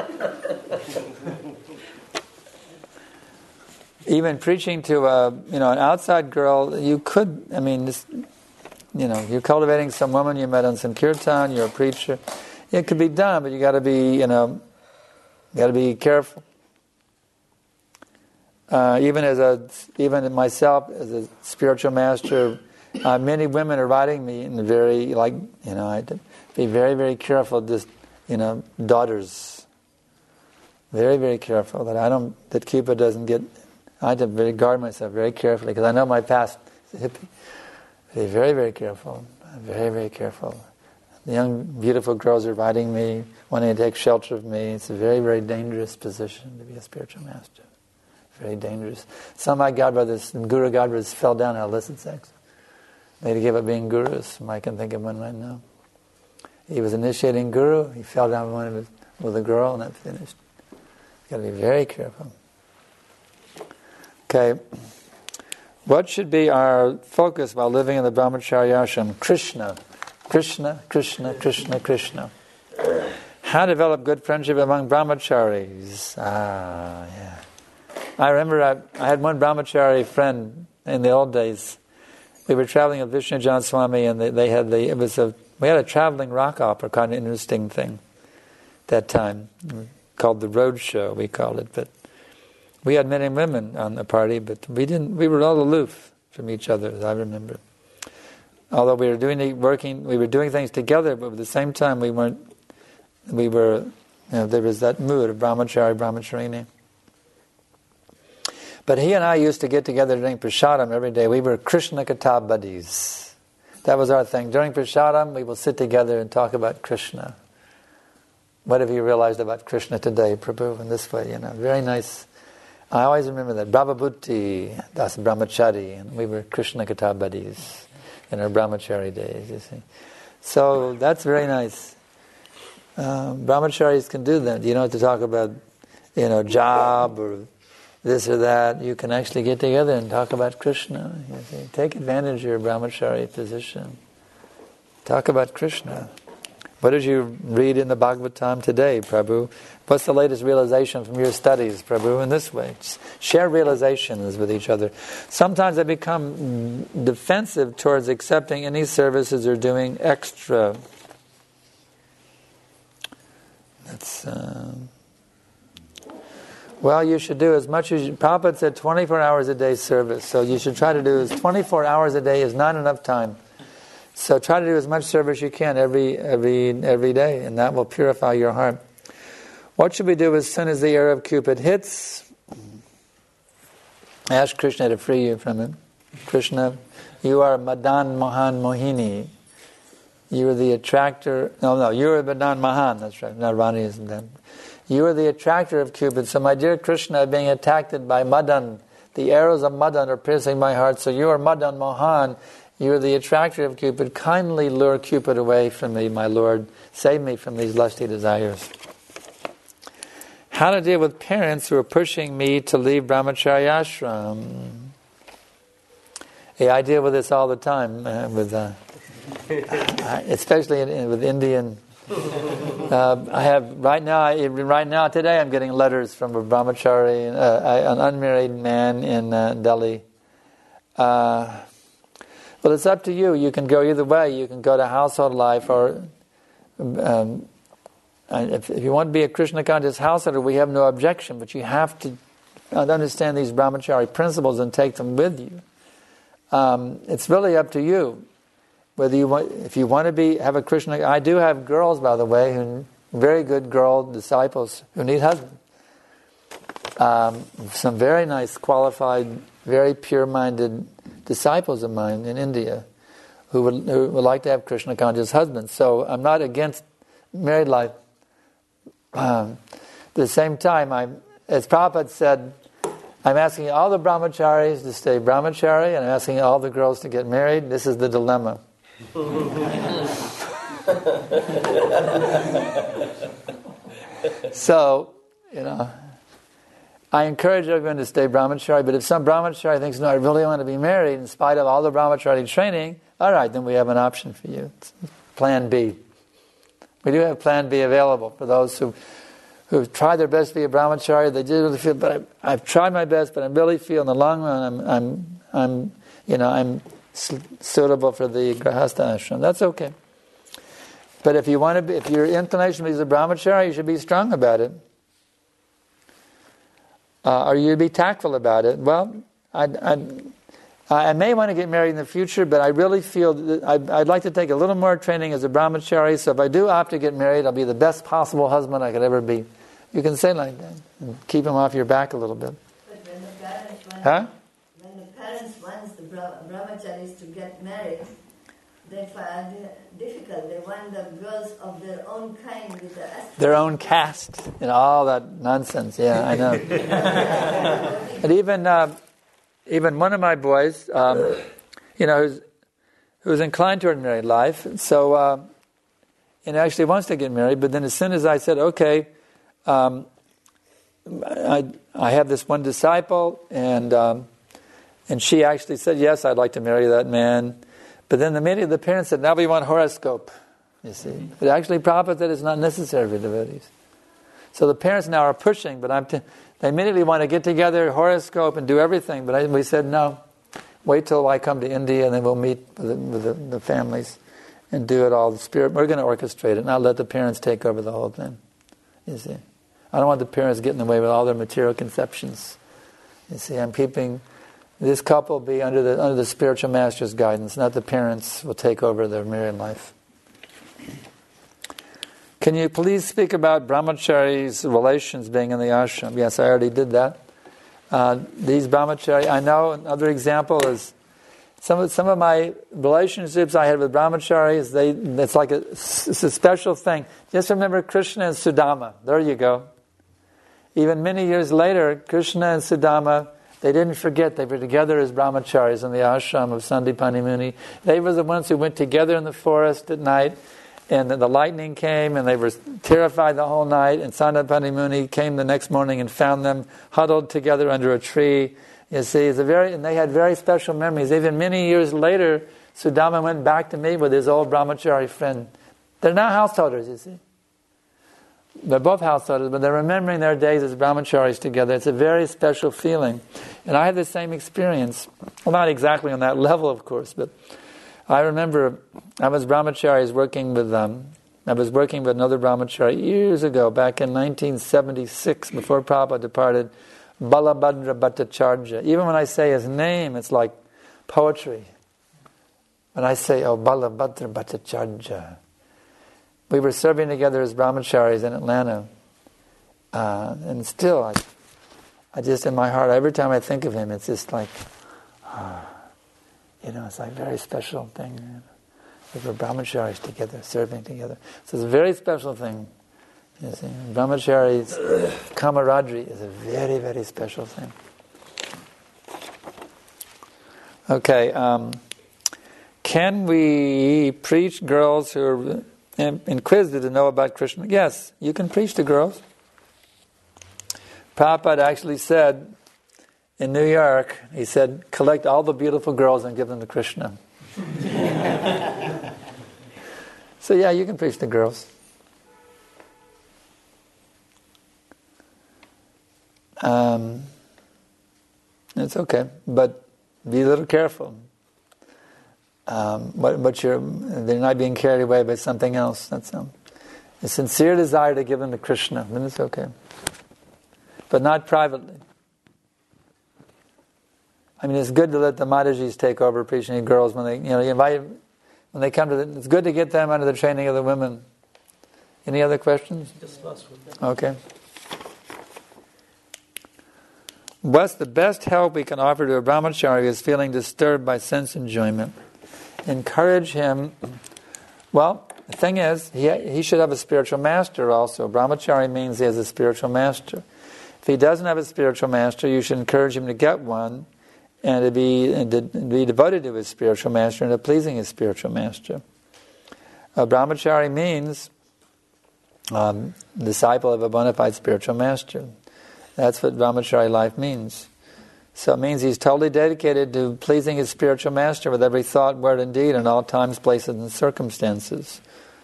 Even preaching to a, you know, an outside girl, you could, I mean, this, you know, you're cultivating some woman you met on some kirtan, you're a preacher. It could be done, but you got to be, you know, you got to be careful. Uh, even as a, even myself as a spiritual master, uh, many women are writing me in very, like, you know, I have to be very, very careful. Just, you know, daughters, very, very careful that I don't, that Kipa doesn't get. I have to very guard myself very carefully because I know my past is hippie. Be very, very careful. Very, very careful. The young, beautiful girls are writing me, wanting to take shelter of me. It's a very, very dangerous position to be a spiritual master. Very dangerous. Some of my godbrothers, Guru godbrothers, fell down in illicit sex. They had to give up being gurus. I can think of one right now. He was initiating guru. He fell down with, his, with a girl, and that finished. You've got to be very careful. Okay. What should be our focus while living in the brahmacharya ashram? Krishna. Krishna, Krishna, Krishna, Krishna. How to develop good friendship among brahmacharis. Ah, yeah. I remember I, I had one brahmachari friend in the old days. We were traveling with Vishnu John Swami, and they, they had the, it was a, we had a traveling rock opera, kind of interesting thing that time, called the Road Show, we called it. But we had men and women on the party, but we didn't, we were all aloof from each other, as I remember. Although we were doing, working, we were doing things together, but at the same time we weren't, we were, you know, there was that mood of brahmachari, brahmacharini. But he and I used to get together during Prasadam every day. We were Krishna Katha buddies. That was our thing. During Prasadam, we will sit together and talk about Krishna. What have you realized about Krishna today, Prabhu? In this way, you know, very nice. I always remember that. Brahmabhuti, Das Brahmachari, and we were Krishna Katha buddies in our brahmachari days, you see. So that's very nice. Uh, brahmacharis can do that. You don't have to talk about, you know, job or this or that. You can actually get together and talk about Krishna. You see. Take advantage of your brahmachari position. Talk about Krishna. What did you read in the Bhagavatam today, Prabhu? What's the latest realization from your studies, Prabhu? In this way, just share realizations with each other. Sometimes I become defensive towards accepting any services or doing extra. That's uh, well, you should do as much as you, Prabhupada said. twenty-four hours a day service, so you should try to do as twenty-four hours a day is not enough time. So try to do as much service you can every every every day, and that will purify your heart. What should we do as soon as the arrow of Cupid hits? Ask Krishna to free you from it. Krishna, you are Madan Mohan Mohini. You are the attractor. No, no, you are Madan Mohan. That's right. Not Rani isn't that. You are the attractor of Cupid. So my dear Krishna, being attacked by Madan, the arrows of Madan are piercing my heart. So you are Madan Mohan. You are the attractor of Cupid. Kindly lure Cupid away from me, my Lord. Save me from these lusty desires. How to deal with parents who are pushing me to leave brahmacharya ashram. Yeah, I deal with this all the time, uh, with, uh, especially in, in, with Indian. Uh, I have right now. I, right now, today, I'm getting letters from a brahmachari, uh, an unmarried man in uh, Delhi. Uh, Well, it's up to you. You can go either way. You can go to household life, or um, if, if you want to be a Krishna conscious householder, we have no objection. But you have to understand these brahmachari principles and take them with you. Um, it's really up to you whether you want. If you want to be have a Krishna, I do have girls, by the way, who very good girl disciples who need husbands. Um, some very nice, qualified, very pure-minded disciples of mine in India who would, who would like to have Krishna conscious husbands. So I'm not against married life. Um, at the same time, I'm, as Prabhupada said, I'm asking all the brahmacharis to stay brahmachari, and I'm asking all the girls to get married. This is the dilemma. So, you know, I encourage everyone to stay brahmachari, but if some brahmachari thinks, no, I really want to be married in spite of all the brahmachari training, all right, then we have an option for you. It's plan B. We do have plan B available for those who who've tried their best to be a brahmachari. They do really feel, but I've, I've tried my best, but I really feel in the long run I'm, I'm, I'm you know, I'm suitable for the grahastha ashram. That's okay. But if you want to be, if your inclination is a brahmachari, you should be strong about it. Uh, or you be tactful about it. Well, I'd, I'd, I may want to get married in the future, but I really feel that I'd, I'd like to take a little more training as a brahmachari, so if I do opt to get married, I'll be the best possible husband I could ever be. You can say like that, and keep him off your back a little bit. But when the parents want, huh? when the parents want the brahmacharis to get married, they find it difficult. They want the girls of their own kind with the astral. Their own caste, you know, all that nonsense. Yeah, I know. And even uh, even one of my boys, um, you know, who's who's inclined toward married life, so uh, and actually wants to get married. But then, as soon as I said, okay, um, I I have this one disciple, and um, and she actually said, yes, I'd like to marry that man. But then immediately the parents said, now we want horoscope, you see. But actually Prabhupada said it's not necessary for devotees. So the parents now are pushing, but I'm t- they immediately want to get together, horoscope, and do everything. But I, we said, no, wait till I come to India, and then we'll meet with the, with the, the families and do it all. The spirit, we're going to orchestrate it, not let the parents take over the whole thing, you see. I don't want the parents getting away with all their material conceptions. You see, I'm keeping... This couple will be under the under the spiritual master's guidance, not the parents will take over their married life. Can you please speak about brahmacharis' relations being in the ashram? Yes, I already did that. Uh, these brahmachari, I know another example is some of some of my relationships I had with brahmacharis. They it's like a it's a special thing. Just remember Krishna and Sudama. There you go. Even many years later, Krishna and Sudama. They didn't forget they were together as brahmacharis in the ashram of Sandipani Muni. They were the ones who went together in the forest at night, and the lightning came, and they were terrified the whole night, and Sanapani Muni came the next morning and found them huddled together under a tree. You see, it's a very, and they had very special memories. Even many years later, Sudama went back to meet with his old brahmachari friend. They're now householders, you see. They're both householders, but they're remembering their days as brahmacharis together. It's a very special feeling. And I had the same experience. Well, not exactly on that level, of course, but I remember I was brahmacharis working with them. I was working with another brahmachari years ago, back in nineteen seventy-six, before Prabhupada departed, Balabhadra Bhattacharya. Even when I say his name, it's like poetry. When I say, oh, Balabhadra Bhattacharya. We were serving together as brahmacharis in Atlanta. Uh, and still, I, I just, in my heart, every time I think of him, it's just like, uh, you know, it's like a very special thing. You know? We were brahmacharis together, serving together. So it's a very special thing. You see, brahmachari's camaraderie is a very, very special thing. Okay, um, can we preach girls who are inquisitive to know about Krishna? Yes, you can preach to girls. Prabhupada actually said in New York, he said, collect all the beautiful girls and give them to Krishna. So yeah, you can preach to girls. Um, it's okay, but be a little careful. Um, but, but you're, they're not being carried away by something else. That's um, a sincere desire to give them to Krishna, then it's okay. But not privately. I mean, it's good to let the Madhajis take over preaching to girls when they, you know, you invite, when they come to the, it's good to get them under the training of the women. Any other questions? Just last one. Okay. What's the best help we can offer to a brahmachari who is feeling disturbed by sense enjoyment? Encourage him. Well, the thing is, he he should have a spiritual master also. Brahmachari means he has a spiritual master. If he doesn't have a spiritual master, you should encourage him to get one, and to be and to be devoted to his spiritual master and to pleasing his spiritual master. A brahmachari means um, disciple of a bona fide spiritual master. That's what brahmachari life means. So it means he's totally dedicated to pleasing his spiritual master with every thought, word, and deed in all times, places, and circumstances.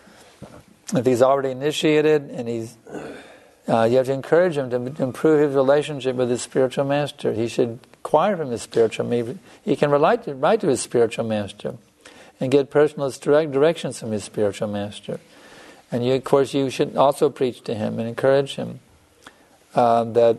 If he's already initiated, and he's, uh, you have to encourage him to improve his relationship with his spiritual master. He should acquire from his spiritual master. He can relate to, write to his spiritual master and get personal direct directions from his spiritual master. And you, of course, you should also preach to him and encourage him uh, that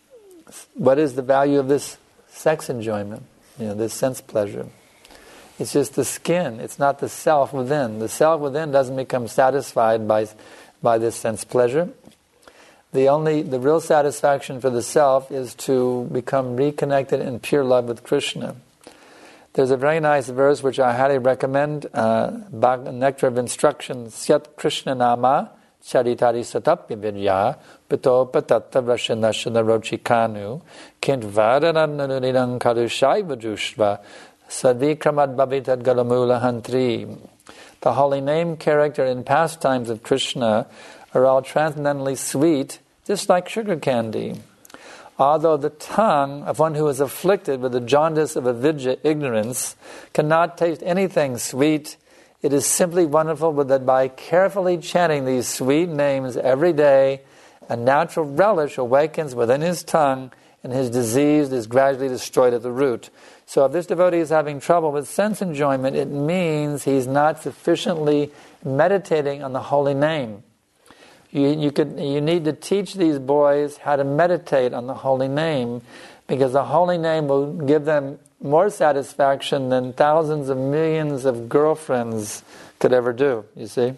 what is the value of this sex enjoyment, you know, this sense pleasure. It's just the skin. It's not the self within. The self within doesn't become satisfied by by this sense pleasure. The only, the real satisfaction for the self is to become reconnected in pure love with Krishna. There's a very nice verse which I highly recommend, uh, Nectar of Instruction, Syat Krishna Nama Charitari Satapya Vidya Pito Patatta Vashanashana Rochikanu Kint Vadanananidang Kadushai Vajushva Sadvikramad Babitad Galamula Hantri. The holy name, character, and pastimes of Krishna are all transcendently sweet, just like sugar candy. Although the tongue of one who is afflicted with the jaundice of avidya, ignorance, cannot taste anything sweet, it is simply wonderful that by carefully chanting these sweet names every day, a natural relish awakens within his tongue, and his disease is gradually destroyed at the root. So if this devotee is having trouble with sense enjoyment, it means he's not sufficiently meditating on the holy name. You, you, could, you need to teach these boys how to meditate on the holy name, because the holy name will give them more satisfaction than thousands of millions of girlfriends could ever do, you see.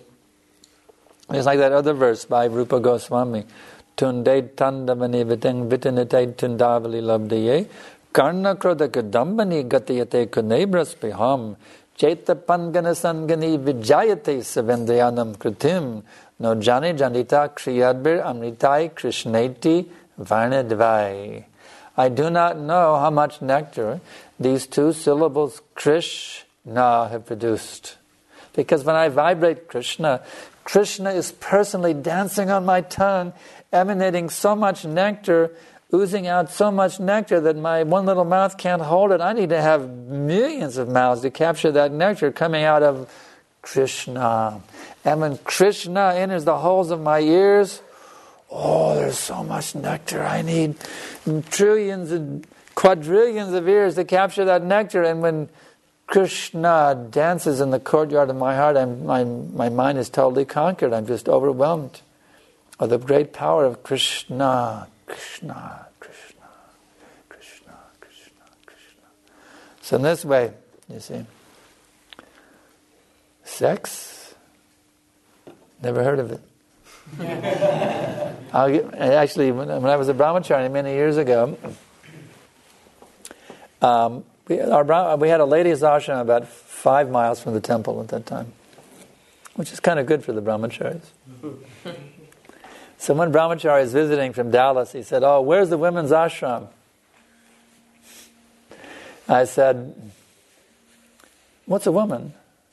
It's like that other verse by Rupa Goswami. Tunde tandavani viteng vitinite tundavali labdiye karna kroda kadambani gatiyate kunebras piham cheta pangana sangani vijayate savendriyanam kritim no jani janita kriyadbir amritai krishneti varnadvai. I do not know how much nectar these two syllables Krishna have produced. Because when I vibrate Krishna, Krishna is personally dancing on my tongue, emanating so much nectar, oozing out so much nectar that my one little mouth can't hold it. I need to have millions of mouths to capture that nectar coming out of Krishna. And when Krishna enters the holes of my ears, oh, there's so much nectar. I need trillions and quadrillions of ears to capture that nectar. And when Krishna dances in the courtyard of my heart, I'm, my, my mind is totally conquered. I'm just overwhelmed of the great power of Krishna, Krishna, Krishna, Krishna, Krishna, Krishna. So in this way, you see, sex, never heard of it. I'll get, actually, when, when I was a brahmachari many years ago, um, we, our, we had a ladies' ashram about five miles from the temple at that time, which is kind of good for the brahmacharis. So one brahmachari is visiting from Dallas. He said, "Oh, where's the women's ashram?" I said, "What's a woman?"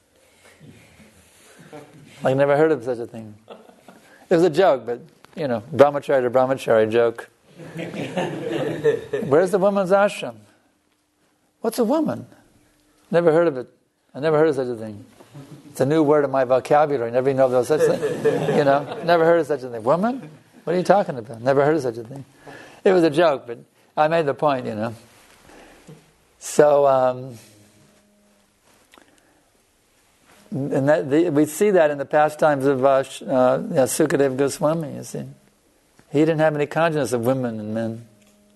I never heard of such a thing. It was a joke, but, you know, brahmachari to brahmachari joke. Where's the woman's ashram? What's a woman? Never heard of it. I never heard of such a thing. It's a new word in my vocabulary. Never even know there was such a thing. You know, never heard of such a thing. Woman? What are you talking about? Never heard of such a thing. It was a joke, but I made the point, you know. So, um... And that, the, we see that in the pastimes of uh, uh, Sukadeva Goswami, you see. He didn't have any consciousness of women and men.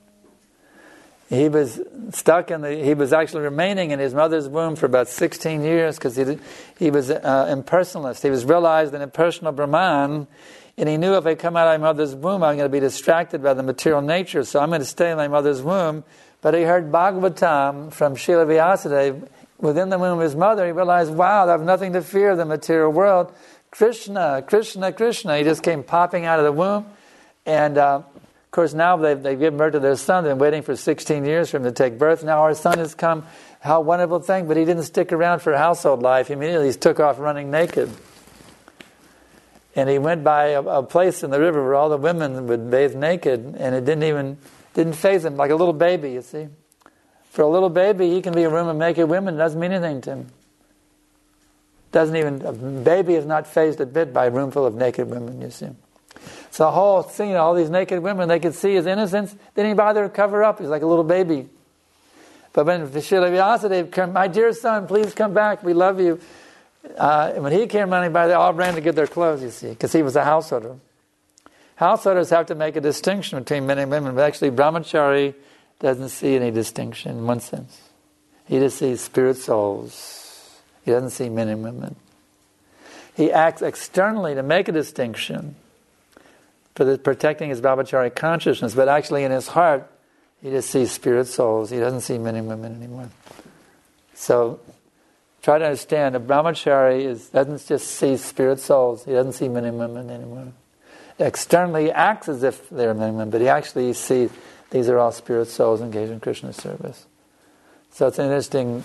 He was stuck in the, he was actually remaining in his mother's womb for about sixteen years because he did, he was uh, impersonalist. He was realized an impersonal Brahman, and he knew if I come out of my mother's womb, I'm going to be distracted by the material nature, so I'm going to stay in my mother's womb. But he heard Bhagavatam from Srila Vyasadeva. Within the womb of his mother, he realized, wow, I have nothing to fear of the material world. Krishna, Krishna, Krishna. He just came popping out of the womb. And, uh, of course, now they've, they've given birth to their son. They've been waiting for sixteen years for him to take birth. Now our son has come. How wonderful thing. But he didn't stick around for household life. Immediately he took off running naked. And he went by a, a place in the river where all the women would bathe naked. And it didn't even, didn't faze him, like a little baby, you see. For a little baby, he can be in a room of naked women. It doesn't mean anything to him. Doesn't even, a baby is not fazed a bit by a room full of naked women, you see. So the whole thing, all these naked women, they could see his innocence. They didn't bother to cover up. He's like a little baby. But when Srila Vyasadeva came, my dear son, please come back. We love you. Uh, and when he came running by, they all ran to get their clothes, you see, because he was a householder. Householders have to make a distinction between men and women. But actually, brahmachari doesn't see any distinction in one sense. He just sees spirit souls. He doesn't see men and women. He acts externally to make a distinction for the, protecting his brahmachari consciousness, but actually in his heart, he just sees spirit souls. He doesn't see men and women anymore. So, try to understand, a brahmachari is, doesn't just see spirit souls. He doesn't see men and women anymore. Externally, he acts as if they're men and women, but he actually sees these are all spirit souls engaged in Krishna's service. So it's an interesting,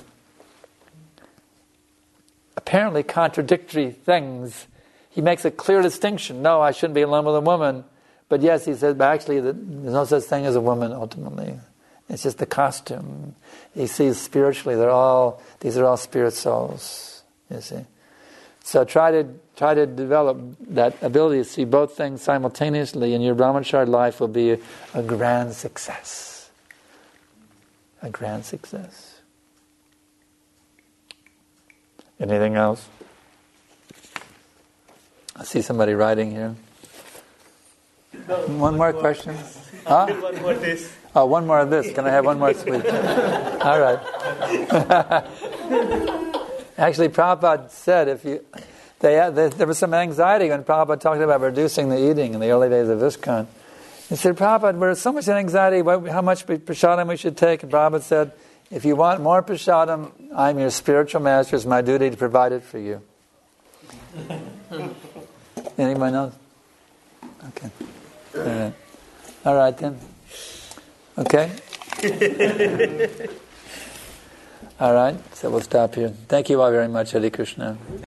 apparently contradictory things. He makes a clear distinction. No, I shouldn't be alone with a woman. But yes, he says, but actually there's no such thing as a woman ultimately. It's just the costume. He sees spiritually, they're all, these are all spirit souls, you see. So try to try to develop that ability to see both things simultaneously, and your brahmachari life will be a, a grand success. A grand success. Anything else? I see somebody writing here. One more question? Huh? One more this. Oh, one more of this. Can I have one more sweet? All right. Actually, Prabhupada said if you... They, they, there was some anxiety when Prabhupada talked about reducing the eating in the early days of ISKCON. He said, Prabhupada, there's so much anxiety, what, how much prasadam we should take. And Prabhupada said, if you want more prasadam, I'm your spiritual master. It's my duty to provide it for you. Anyone else? Okay. All right. All right then. Okay. All right. So we'll stop here. Thank you all very much, Hare Krishna.